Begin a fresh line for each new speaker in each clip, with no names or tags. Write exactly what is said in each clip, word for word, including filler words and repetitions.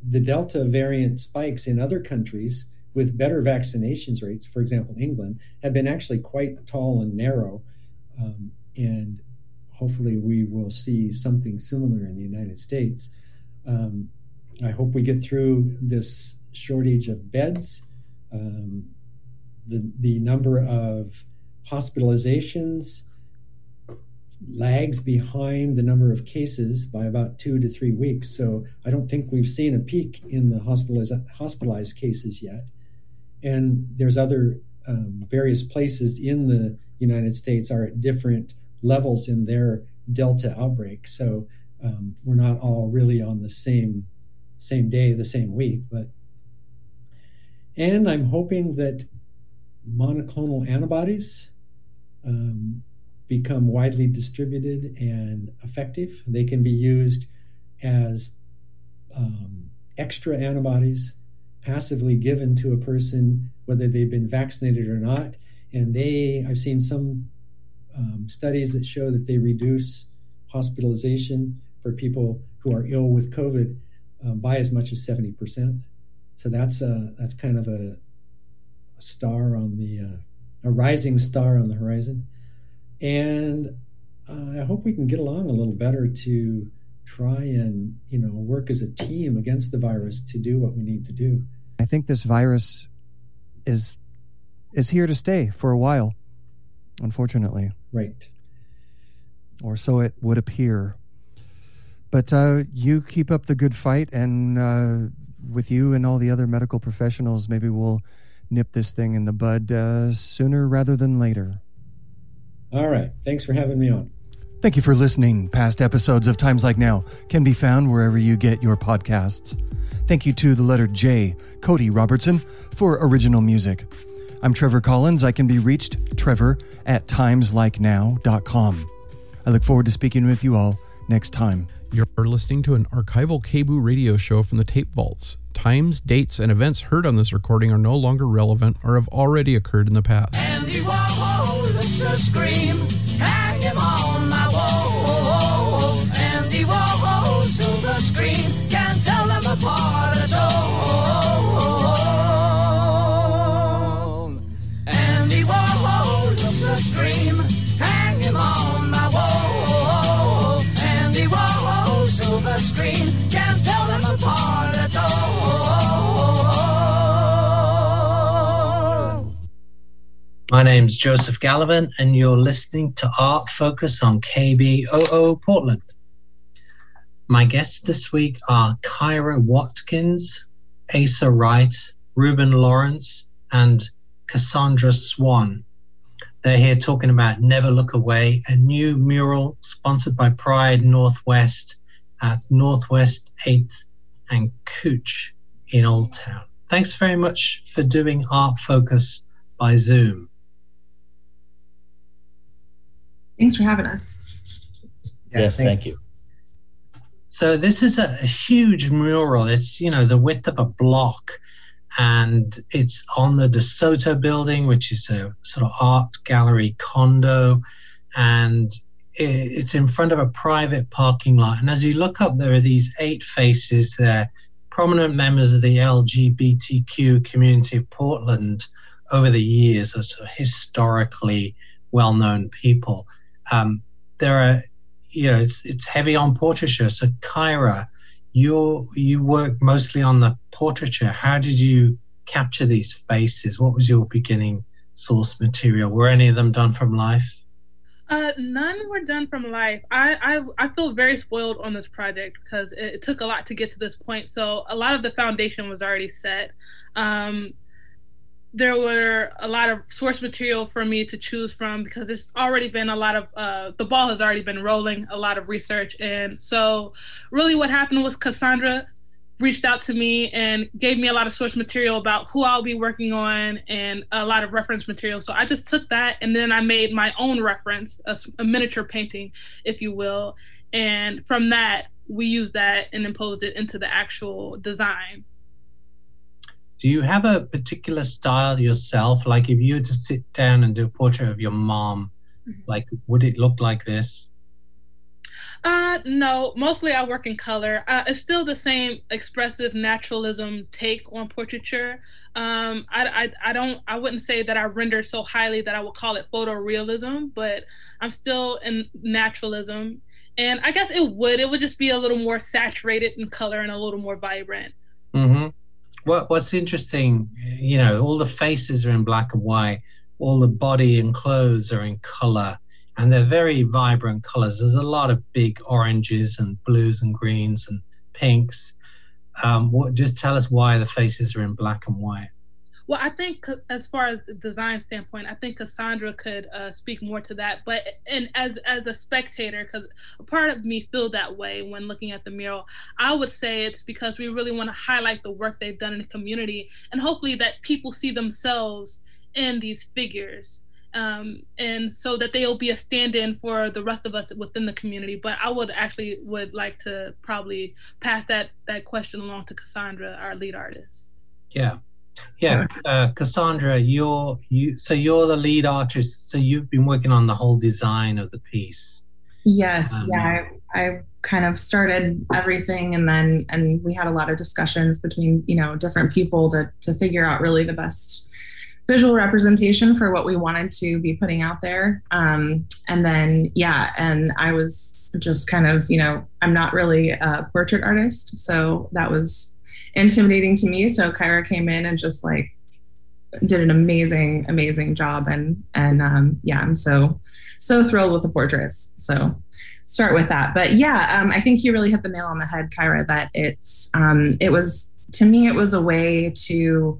the Delta variant spikes in other countries with better vaccinations rates, for example, England, have been actually quite tall and narrow. Um, and hopefully we will see something similar in the United States. Um, I hope we get through this shortage of beds. Um, the, the number of hospitalizations lags behind the number of cases by about two to three weeks. So I don't think we've seen a peak in the hospitalized, hospitalized cases yet. And there's other um, various places in the United States are at different levels in their Delta outbreak. So um, we're not all really on the same same day, the same week. But and I'm hoping that monoclonal antibodies um, become widely distributed and effective. They can be used as um, extra antibodies passively given to a person, whether they've been vaccinated or not. And they, I've seen some um, studies that show that they reduce hospitalization for people who are ill with COVID um, by as much as seventy percent. So that's a, that's kind of a, a star on the, uh, a rising star on the horizon. And uh, I hope we can get along a little better to try and, you know, work as a team against the virus to do what we need to do.
I think this virus is is here to stay for a while, unfortunately.
Right.
Or so it would appear. But uh, you keep up the good fight, and uh, with you and all the other medical professionals, maybe we'll nip this thing in the bud uh, sooner rather than later.
All right. Thanks for having me on.
Thank you for listening. Past episodes of Times Like Now can be found wherever you get your podcasts. Thank you to the letter J, Cody Robertson, for original music. I'm Trevor Collins. I can be reached, Trevor, at times like now dot com. I look forward to speaking with you all next time.
You're listening to an archival K B O O radio show from the tape vaults. Times, dates, and events heard on this recording are no longer relevant or have already occurred in the past.
Andy Warhol looks a scream, hang him on my wall. Andy Warhol, silver screen, can't tell them apart at all. Andy Warhol looks a scream, hang him on my wall. Andy Warhol, silver screen, can't tell them apart at all.
My name's Joseph Gallivan, and you're listening to Art Focus on K B O O Portland. My guests this week are Kyra Watkins, Asa Wright, Ruben Lawrence, and Cassandra Swan. They're here talking about Never Look Away, a new mural sponsored by Pride Northwest at Northwest eighth and Cooch in Old Town. Thanks very much for doing Art Focus by Zoom.
Thanks for having us.
Yeah,
yes,
thank,
thank you.
So this is a, a huge mural. It's, you know, the width of a block, and it's on the DeSoto building, which is a sort of art gallery condo, and it, it's in front of a private parking lot. And as you look up, there are these eight faces there, prominent members of the L G B T Q community of Portland over the years, are sort of historically well-known people. Um, there are, you know, it's it's heavy on portraiture. So Kyra, you you work mostly on the portraiture. How did you capture these faces? What was your beginning source material? Were any of them done from life?
Uh, none were done from life. I, I I feel very spoiled on this project because it, it took a lot to get to this point. So a lot of the foundation was already set. Um, there were a lot of source material for me to choose from because it's already been a lot of, uh, the ball has already been rolling, a lot of research. And so really what happened was Cassandra reached out to me and gave me a lot of source material about who I'll be working on and a lot of reference material. So I just took that and then I made my own reference, a, a miniature painting, if you will. And from that, we used that and imposed it into the actual design.
Do you have a particular style yourself? Like if you were to sit down and do a portrait of your mom, mm-hmm. like would it look like this?
Uh, no, mostly I work in color. Uh, it's still the same expressive naturalism take on portraiture. Um, I, I, I don't, I wouldn't say that I render so highly that I would call it photorealism, but I'm still in naturalism. And I guess it would, it would just be a little more saturated in color and a little more vibrant.
Mm-hmm. What, what's interesting, you know, all the faces are in black and white, all the body and clothes are in color. And they're very vibrant colors. There's a lot of big oranges and blues and greens and pinks. Um, what, just tell us why the faces are in black and white.
Well, I think as far as the design standpoint, I think Cassandra could uh, speak more to that. But and as as a spectator, because a part of me feel that way when looking at the mural, I would say it's because we really want to highlight the work they've done in the community, and hopefully that people see themselves in these figures. Um, and so that they'll be a stand-in for the rest of us within the community. But I would actually would like to probably pass that that question along to Cassandra, our lead artist.
Yeah, yeah, uh, Cassandra, you're you. So you're the lead artist. So you've been working on the whole design of the piece.
Yes,
um,
yeah, I, I kind of started everything, and then and we had a lot of discussions between you know different people to to figure out really the best visual representation for what we wanted to be putting out there. Um, and then, yeah, and I was just kind of, you know, I'm not really a portrait artist, so that was intimidating to me. So Kyra came in and just like did an amazing, amazing job. And, and um, yeah, I'm so, so thrilled with the portraits. So start with that. But yeah, um, I think you really hit the nail on the head, Kyra, that it's, um, it was, to me, it was a way to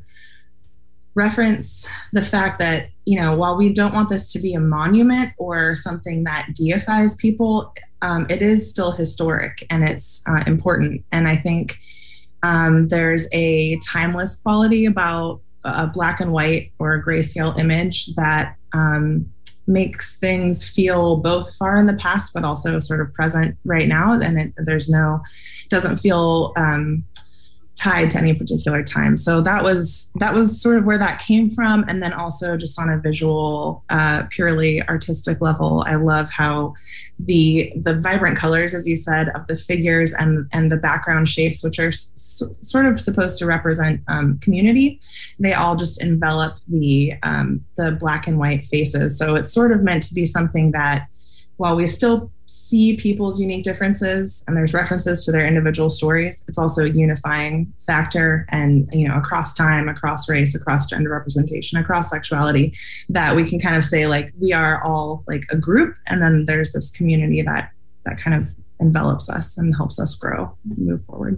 reference the fact that, you know, while we don't want this to be a monument or something that deifies people, um, it is still historic and it's uh, important. And I think um, there's a timeless quality about a black and white or a grayscale image that um, makes things feel both far in the past, but also sort of present right now. And it, there's no, doesn't feel um, tied to any particular time. So that was that was sort of where that came from. And then also just on a visual, uh, purely artistic level, I love how the the vibrant colors, as you said, of the figures and and the background shapes, which are s- sort of supposed to represent um, community, they all just envelop the um, the black and white faces. So it's sort of meant to be something that, while we still see people's unique differences and there's references to their individual stories, it's also a unifying factor, and, you know, across time, across race, across gender representation, across sexuality, that we can kind of say like, we are all like a group. And then there's this community that, that kind of envelops us and helps us grow and move forward.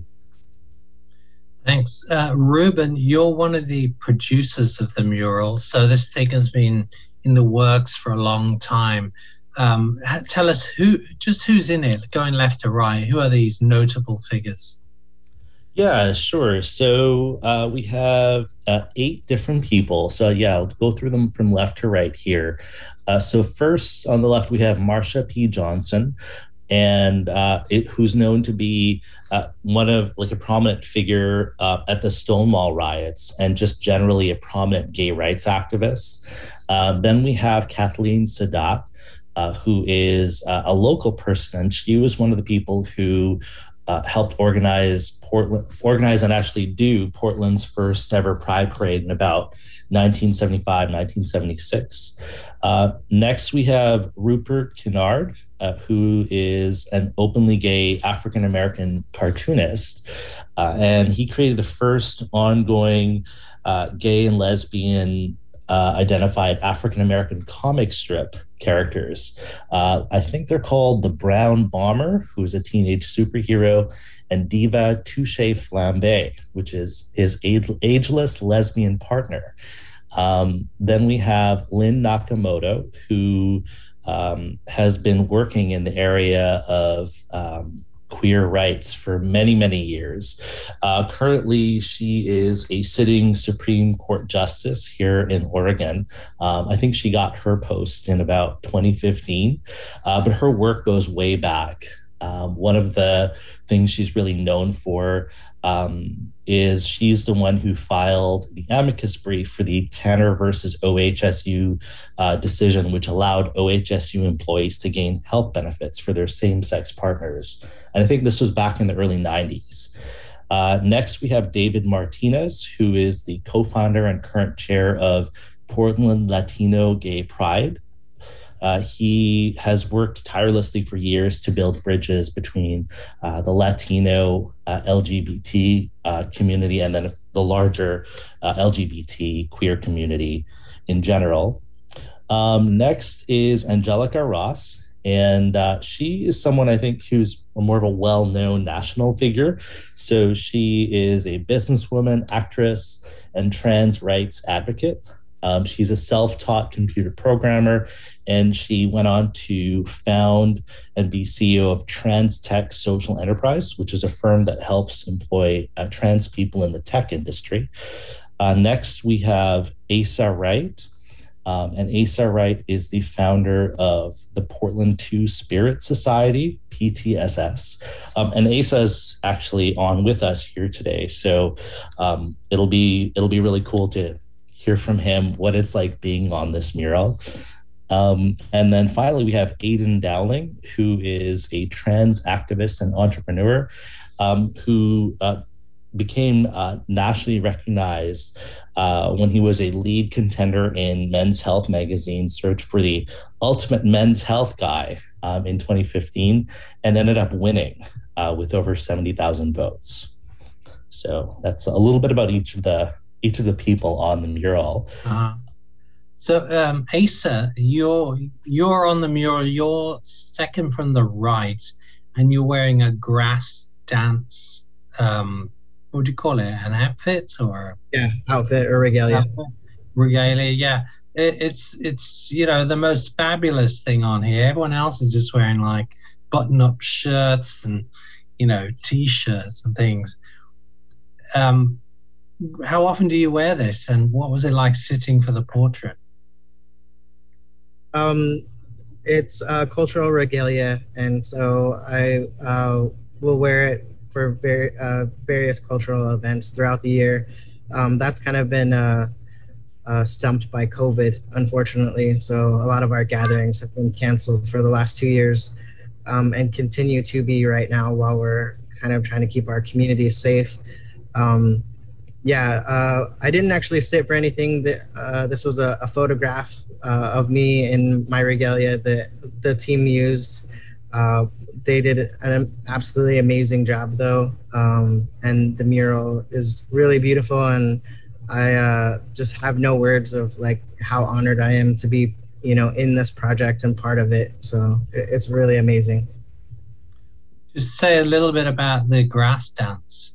Thanks. Uh, Ruben, you're one of the producers of the mural. So this thing has been in the works for a long time. Um, tell us who, just who's in it, going left to right. Who are these notable figures?
Yeah, sure. So uh, we have uh, eight different people. So yeah, I'll go through them from left to right here. Uh, so first on the left, we have Marsha P. Johnson, and uh, it, who's known to be uh, one of like a prominent figure uh, at the Stonewall riots and just generally a prominent gay rights activist. Uh, then we have Kathleen Sadat, Uh, who is uh, a local person, and she was one of the people who uh, helped organize Portland, organize and actually do Portland's first ever Pride Parade in about nineteen seventy-five, nineteen seventy-six. Uh, next, we have Rupert Kennard, uh, who is an openly gay African-American cartoonist, uh, and he created the first ongoing uh, gay and lesbian Uh, identified African-American comic strip characters. Uh, I think they're called the Brown Bomber, who is a teenage superhero, and Diva Touche Flambe, which is his age- ageless lesbian partner. Um, then we have Lynn Nakamoto, who um, has been working in the area of um, queer rights for many, many years. Uh, currently, she is a sitting Supreme Court justice here in Oregon. Um, I think she got her post in about twenty fifteen, uh, but her work goes way back. Um, one of the things she's really known for um, is she's the one who filed the amicus brief for the Tanner versus O H S U uh, decision, which allowed O H S U employees to gain health benefits for their same-sex partners. And I think this was back in the early nineties. Uh, next, we have David Martinez, who is the co-founder and current chair of Portland Latino Gay Pride. Uh, he has worked tirelessly for years to build bridges between uh, the Latino uh, L G B T uh, community and then the larger uh, L G B T queer community in general. Um, next is Angelica Ross, and uh, she is someone I think who's more of a well-known national figure. So she is a businesswoman, actress, and trans rights advocate. Um, she's a self-taught computer programmer, and she went on to found and be C E O of Trans Tech Social Enterprise, which is a firm that helps employ uh, trans people in the tech industry. Uh, next, we have Asa Wright. Um, and Asa Wright is the founder of the Portland Two Spirit Society, P T S S. Um, and Asa is actually on with us here today. So um, it'll be it'll be really cool to hear from him what it's like being on this mural. Um, and then finally, we have Aidan Dowling, who is a trans activist and entrepreneur um, who uh, became uh, nationally recognized uh, when he was a lead contender in Men's Health magazine's search for the ultimate men's health guy um, in twenty fifteen, and ended up winning uh, with over seventy thousand votes. So that's a little bit about each of the each of the people on the mural.
Uh-huh. So, um, Asa, you're you're on the mural. You're second from the right, and you're wearing a grass dance. Um, what would you call it? An outfit or
yeah, outfit or regalia?
Outfit? Regalia, yeah. It, it's it's you know the most fabulous thing on here. Everyone else is just wearing like button-up shirts and you know t-shirts and things. Um. How often do you wear this, and what was it like sitting for the portrait?
Um, it's uh, cultural regalia, and so I uh, will wear it for very, uh, various cultural events throughout the year. Um, that's kind of been uh, uh, stumped by COVID, unfortunately. So a lot of our gatherings have been canceled for the last two years um, and continue to be right now while we're kind of trying to keep our community safe. Um, Yeah, uh, I didn't actually sit for anything. That uh, this was a, a photograph uh, of me in my regalia that the team used. Uh, they did an absolutely amazing job, though, um, and the mural is really beautiful. And I uh, just have no words of like how honored I am to be, you know, in this project and part of it. So it, it's really amazing.
Just say a little bit about the grass dance.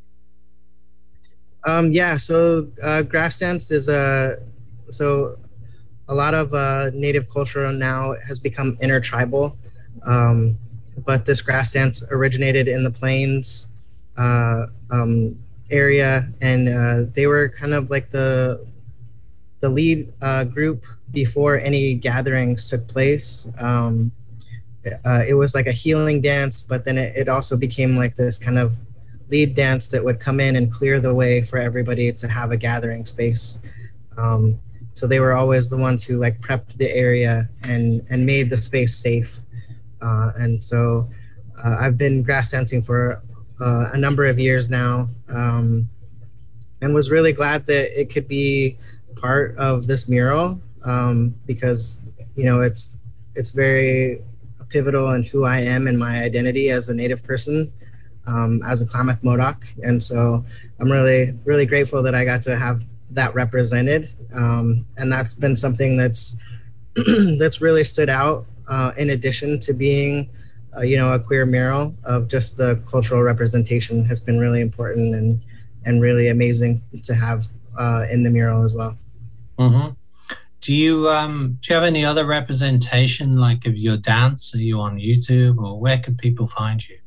Um, yeah, so uh, grass dance is a, so a lot of uh, native culture now has become intertribal, um, but this grass dance originated in the plains uh, um, area, and uh, they were kind of like the the lead uh, group before any gatherings took place. Um, uh, it was like a healing dance, but then it, it also became like this kind of lead dance that would come in and clear the way for everybody to have a gathering space. Um, so they were always the ones who like prepped the area and, and made the space safe. Uh, and so uh, I've been grass dancing for uh, a number of years now, um, and was really glad that it could be part of this mural um, because, you know, it's, it's very pivotal in who I am and my identity as a Native person. Um, as a Klamath Modoc. And so I'm really, really grateful that I got to have that represented. Um, and that's been something that's that's really stood out uh, in addition to being, uh, you know, a queer mural of just the cultural representation has been really important and, and really amazing to have uh, in the mural as well.
Mm-hmm. Do you, um, do you have any other representation like of your dance? Are you on YouTube or where can people find you?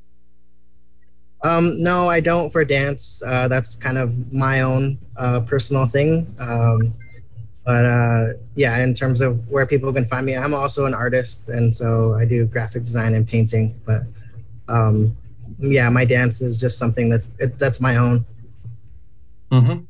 Um, no, I don't for dance. Uh, that's kind of my own uh, personal thing. Um, but uh, yeah, in terms of where people can find me, I'm also an artist. And so I do graphic design and painting. But um, yeah, my dance is just something that's it, that's my own.
Mm-hmm.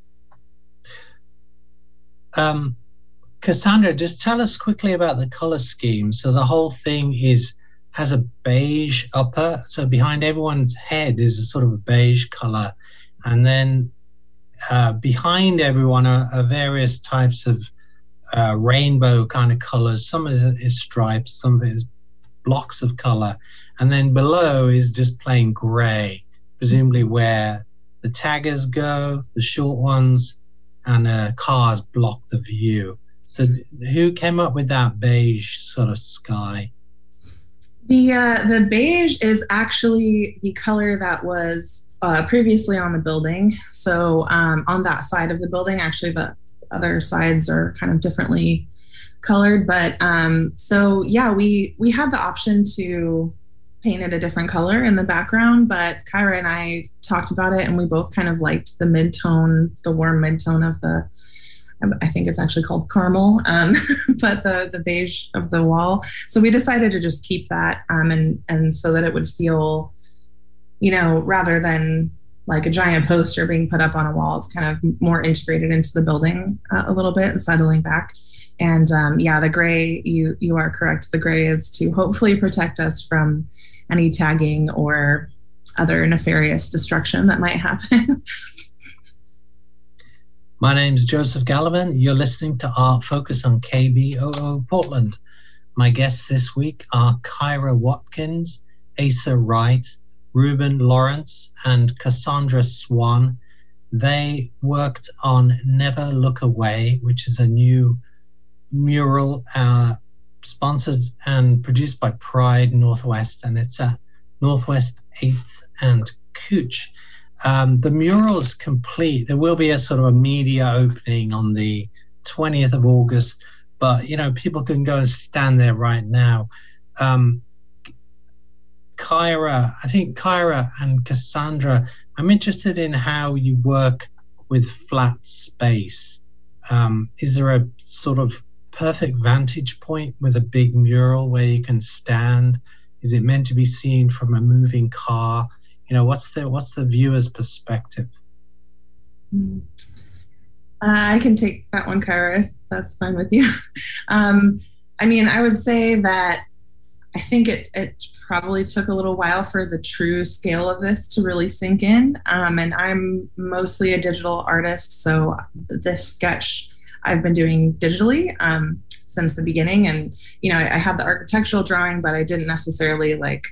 Um, Cassandra, just tell us quickly about the color scheme. So the whole thing is has a beige upper. So behind everyone's head is a sort of a beige color, and then uh, behind everyone are, are various types of uh, rainbow kind of colors. Some is, is stripes, some of it is blocks of color, and then below is just plain gray, presumably where the taggers go, the short ones, and uh, cars block the view. So who came up with that beige sort of sky?
The uh, the beige is actually the color that was uh, previously on the building. So um, on that side of the building, actually the other sides are kind of differently colored. But um, so yeah, we we had the option to paint it a different color in the background, but Kyra and I talked about it, and we both kind of liked the mid-tone, the warm mid-tone of the, I think it's actually called caramel, um, but the the beige of the wall. So we decided to just keep that, um, and and so that it would feel, you know, rather than like a giant poster being put up on a wall, it's kind of more integrated into the building uh, a little bit and settling back. And um, yeah, the gray, you you are correct. The gray is to hopefully protect us from any tagging or other nefarious destruction that might happen.
My name is Joseph Gallivan. You're listening to Art Focus on K B O O Portland. My guests this week are Kyra Watkins, Asa Wright, Ruben Lawrence, and Cassandra Swan. They worked on Never Look Away, which is a new mural uh, sponsored and produced by Pride Northwest, and it's at Northwest eighth and Cooch. Um, the mural is complete. There will be a sort of a media opening on the twentieth of August, but you know, people can go and stand there right now. Um, Kyra, I think Kyra and Cassandra, I'm interested in how you work with flat space. Um, is there a sort of perfect vantage point with a big mural where you can stand? Is it meant to be seen from a moving car? You know, what's the what's the viewer's perspective?
Uh, I can take that one, Kyra, if that's fine with you. um, I mean, I would say that I think it, it probably took a little while for the true scale of this to really sink in. Um, and I'm mostly a digital artist, so this sketch I've been doing digitally um, since the beginning. And, you know, I, I had the architectural drawing, but I didn't necessarily like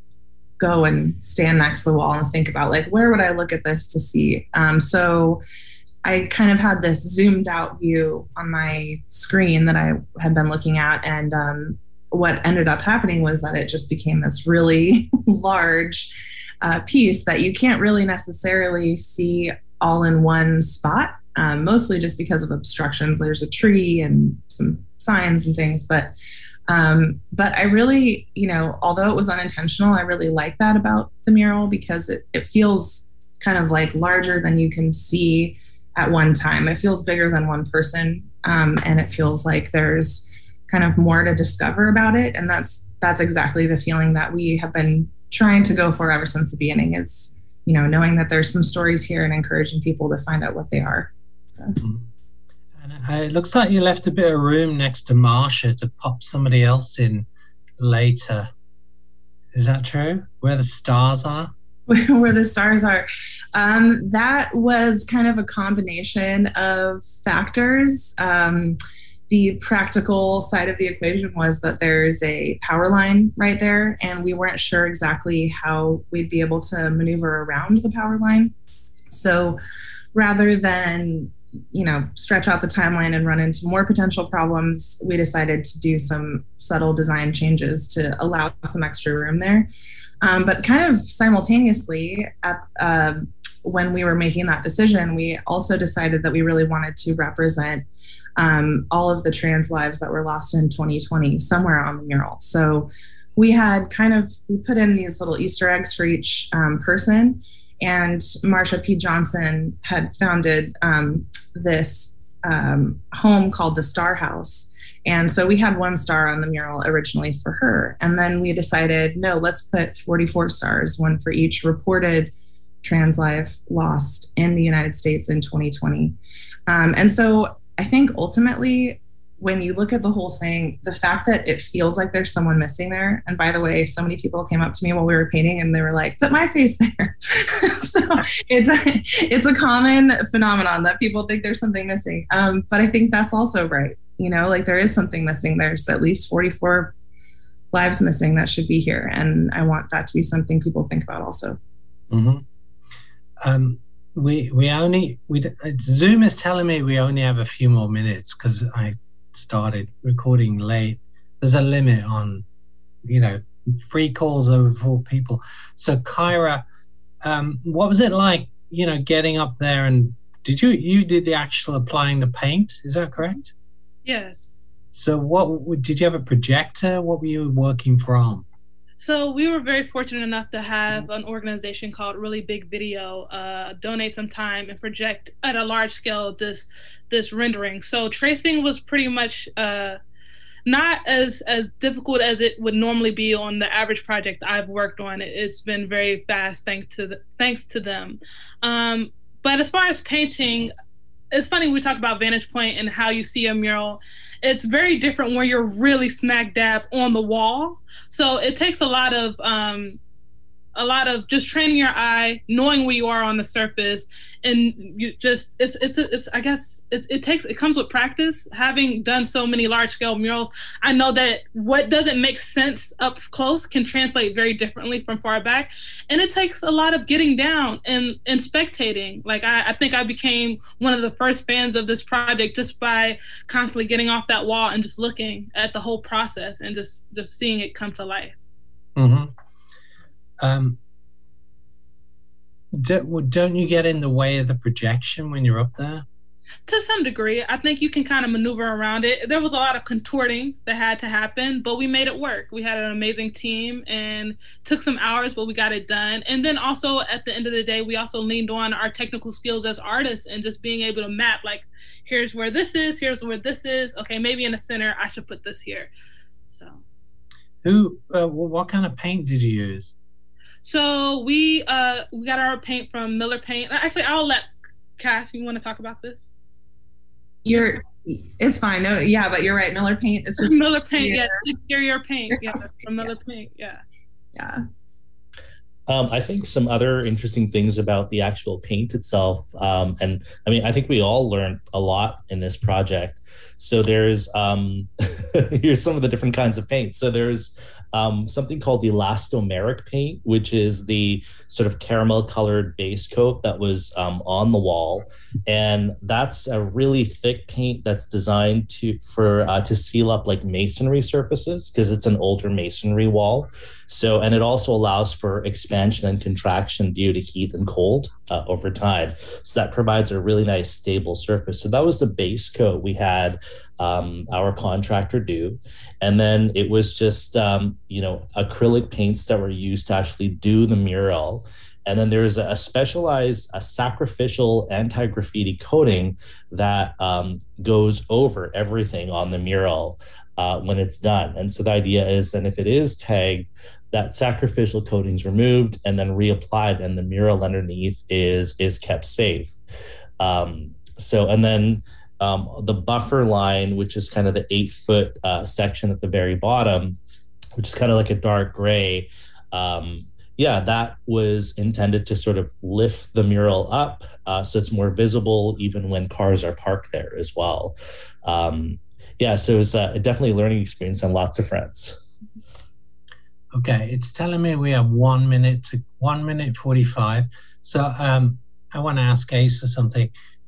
go and stand next to the wall and think about like, where would I look at this to see? Um, so I kind of had this zoomed out view on my screen that I had been looking at. And um, what ended up happening was that it just became this really large uh, piece that you can't really necessarily see all in one spot. Um, mostly just because of obstructions. There's a tree and some signs and things, but um, but I really, you know, although it was unintentional, I really like that about the mural because it, it feels kind of like larger than you can see at one time. It feels bigger than one person, um, and it feels like there's kind of more to discover about it. And that's that's exactly the feeling that we have been trying to go for ever since the beginning, is, you know, knowing that there's some stories here and encouraging people to find out what they are. So.
And it looks like you left a bit of room next to Marsha to pop somebody else in later. Is that true? Where the stars are?
Where the stars are. Um, that was kind of a combination of factors. Um, the practical side of the equation was that there's a power line right there, and we weren't sure exactly how we'd be able to maneuver around the power line. So rather than, you know, stretch out the timeline and run into more potential problems, we decided to do some subtle design changes to allow some extra room there. Um, but kind of simultaneously, at, uh, when we were making that decision, we also decided that we really wanted to represent um, all of the trans lives that were lost in twenty twenty somewhere on the mural. So we had kind of, we put in these little Easter eggs for each um, person. And Marsha P. Johnson had founded um, this um, home called the Star House. And so we had one star on the mural originally for her. And then we decided, no, let's put forty-four stars, one for each reported trans life lost in the United States in twenty twenty. Um, and so I think ultimately, when you look at the whole thing, the fact that it feels like there's someone missing there. And by the way, so many people came up to me while we were painting and they were like, put my face there. So it, it's a common phenomenon that people think there's something missing. Um, but I think that's also right. You know, like there is something missing. There's at least forty-four lives missing that should be here. And I want that to be something people think about also.
Mm-hmm. Um, we, we only, we Zoom is telling me we only have a few more minutes because I started recording late. There's a limit on, you know, free calls over four people. So Kyra, um, what was it like, you know, getting up there and did you, you did the actual applying the paint? Is that correct?
Yes.
So what, did you have a projector? What were you working from?
So we were very fortunate enough to have an organization called Really Big Video uh, donate some time and project at a large scale this this rendering. So tracing was pretty much uh, not as as difficult as it would normally be on the average project I've worked on. It, it's been very fast thanks to the, thanks to them. Um, but as far as painting, it's funny we talk about vantage point and how you see a mural. It's very different when you're really smack dab on the wall. So it takes a lot of um, a lot of just training your eye, knowing where you are on the surface, and you just it's it's it's I guess it it takes it comes with practice. Having done so many large scale murals, I know that what doesn't make sense up close can translate very differently from far back, and it takes a lot of getting down and and spectating. Like I, I think I became one of the first fans of this project just by constantly getting off that wall and just looking at the whole process and just just seeing it come to life.
Mm-hmm. Um, don't, don't you get in the way of the projection when you're up there?
To some degree. I think you can kind of maneuver around it. There was a lot of contorting that had to happen, but we made it work. We had an amazing team and took some hours, but we got it done. And then also at the end of the day, we also leaned on our technical skills as artists and just being able to map, like, here's where this is, here's where this is. Okay, maybe in the center, I should put this here. So,
who, uh, what kind of paint did you use?
So we uh we got our paint from Miller Paint. Actually, I'll let Cass. You want to talk about this?
You're, it's fine. No, yeah, but you're right. Miller Paint is just
Miller Paint. Yeah, exterior paint. Yeah, from Miller yeah. Paint. Yeah.
Yeah.
Um, I think some other interesting things about the actual paint itself, um, and I mean, I think we all learned a lot in this project. So there's, um, here's some of the different kinds of paint. So there's um, something called the elastomeric paint, which is the sort of caramel colored base coat that was um, on the wall. And that's a really thick paint that's designed to for uh, to seal up like masonry surfaces because it's an older masonry wall. So, and it also allows for expansion and contraction due to heat and cold uh, over time. So that provides a really nice stable surface. So that was the base coat we had um, our contractor do. And then it was just, um, you know, acrylic paints that were used to actually do the mural. And then there's a specialized, a sacrificial anti-graffiti coating that um, goes over everything on the mural uh, when it's done. And so the idea is that if it is tagged, that sacrificial coating's removed and then reapplied, and the mural underneath is is kept safe. Um, so, and then um, the buffer line, which is kind of the eight foot uh, section at the very bottom, which is kind of like a dark gray. Um, yeah, that was intended to sort of lift the mural up uh, so it's more visible even when cars are parked there as well. Um, yeah, so it was uh, definitely a learning experience on lots of fronts.
Okay, it's telling me we have one minute to one minute forty-five. So um, I want to ask Asa something.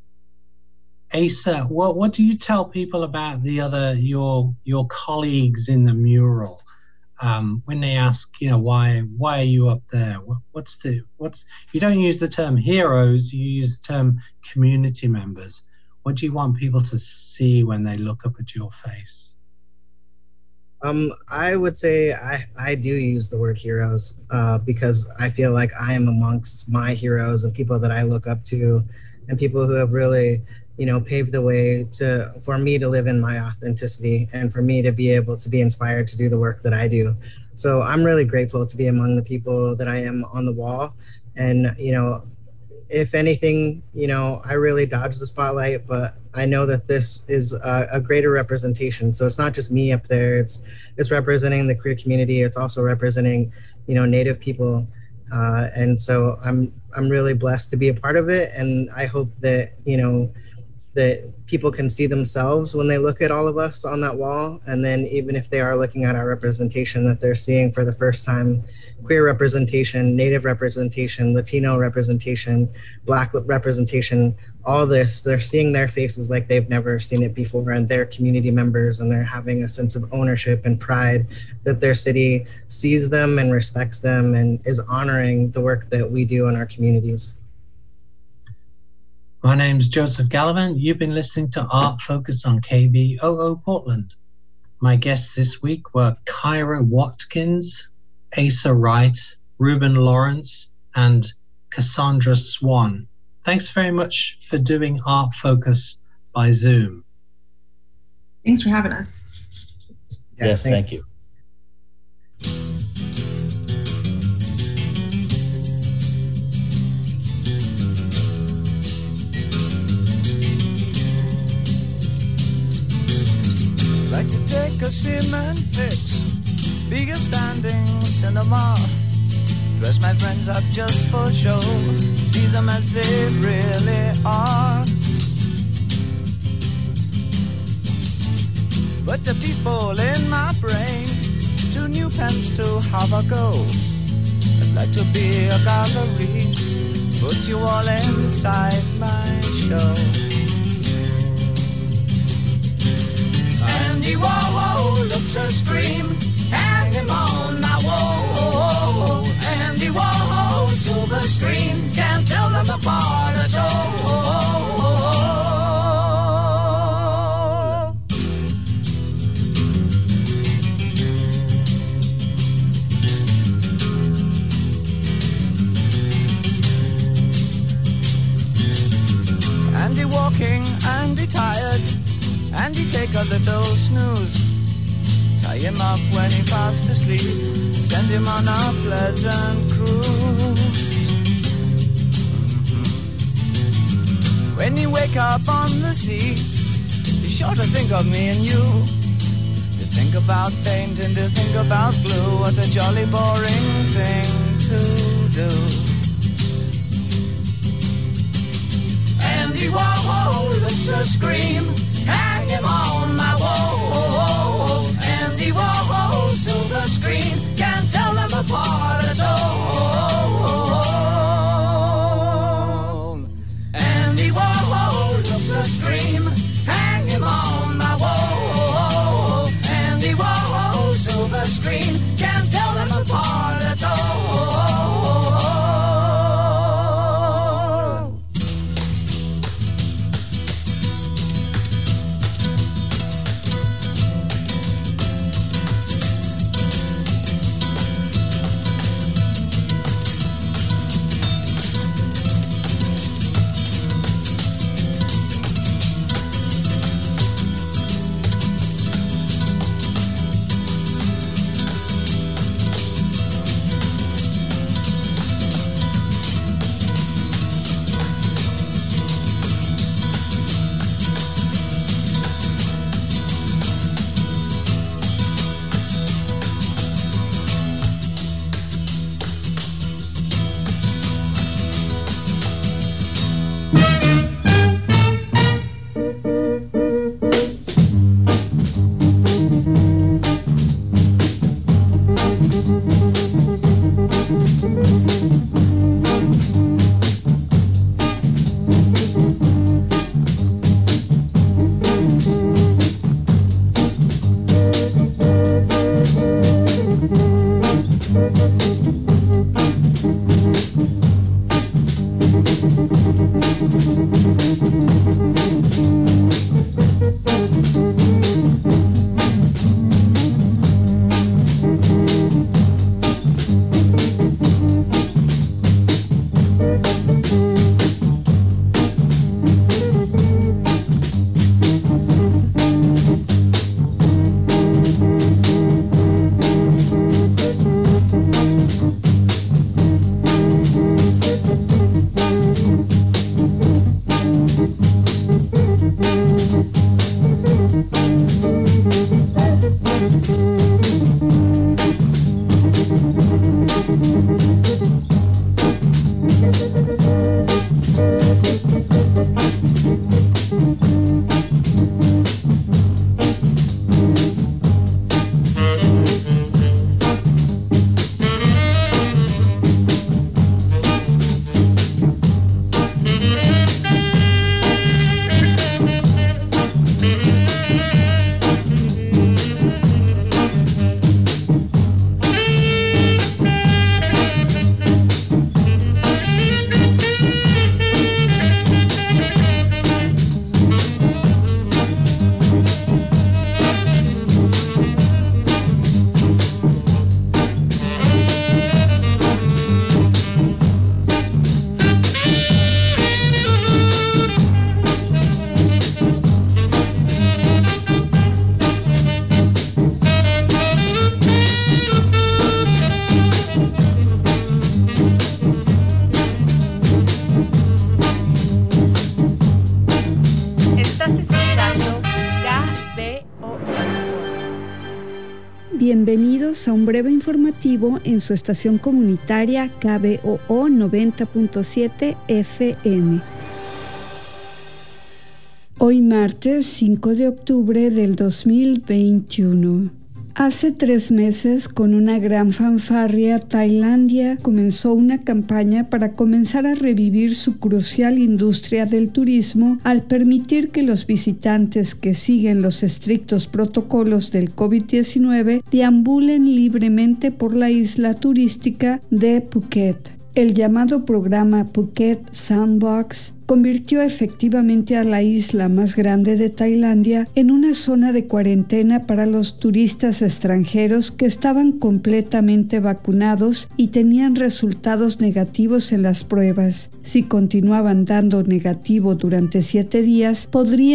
Asa, what what do you tell people about the other your your colleagues in the mural um, when they ask, you know, why why are you up there? What, what's the what's you don't use the term heroes, you use the term community members. What do you want people to see when they look up at your face?
Um, I would say I, I do use the word heroes uh, because I feel like I am amongst my heroes and people that I look up to and people who have really, you know, paved the way to for me to live in my authenticity and for me to be able to be inspired to do the work that I do. So I'm really grateful to be among the people that I am on the wall. And, you know, if anything, you know, I really dodged the spotlight, but I know that this is a, a greater representation. So it's not just me up there. It's it's representing the queer community. It's also representing, you know, Native people. Uh, and so I'm I'm really blessed to be a part of it. And I hope that, you know, that people can see themselves when they look at all of us on that wall. And then even if they are looking at our representation, that they're seeing for the first time queer representation, Native representation, Latino representation, Black representation, all this, they're seeing their faces like they've never seen it before, and they're community members, and they're having a sense of ownership and pride that their city sees them and respects them and is honoring the work that we do in our communities.
My name's Joseph Gallivan. You've been listening to Art Focus on K B O O Portland. My guests this week were Kyra Watkins, Asa Wright, Ruben Lawrence, and Cassandra Swan. Thanks very much for doing Art Focus by Zoom.
Thanks for having us.
Yeah, yes, thank you.
Like to take a cement fix, be a standing cinema. Dress my friends up just for show, see them as they really are. But the people in my brain, two new pens to have a go. I'd like to be a gallery, put you all inside my show. Andy Warhol looks a scream, hang him on my wall. Andy Warhol, silver screen, can't tell them apart at all. Andy walking, Andy tired, Andy take a little snooze. Tie him up when he fast asleep, send him on a pleasant cruise. Mm-hmm. When you wake up on the sea, be sure to think of me and you. To think about paint and to think about glue, what a jolly boring thing to do. Andy Warhol looks a scream, hang him on my wall. Andy Warhol, silver screen, can't tell them apart at all. Andy Warhol looks a scream, hang him on my wall. Andy Warhol, silver screen, can't tell them apart at all.
Thank you. Bienvenidos a un breve informativo en su estación comunitaria K B O O noventa punto siete F M. Hoy martes cinco de octubre del dos mil veintiuno. Hace tres meses, con una gran fanfarria, Tailandia comenzó una campaña para comenzar a revivir su crucial industria del turismo al permitir que los visitantes que siguen los estrictos protocolos del COVID diecinueve deambulen libremente por la isla turística de Phuket. El llamado programa Phuket Sandbox convirtió efectivamente a la isla más grande de Tailandia en una zona de cuarentena para los turistas extranjeros que estaban completamente vacunados y tenían resultados negativos en las pruebas. Si continuaban dando negativo durante siete días, podrían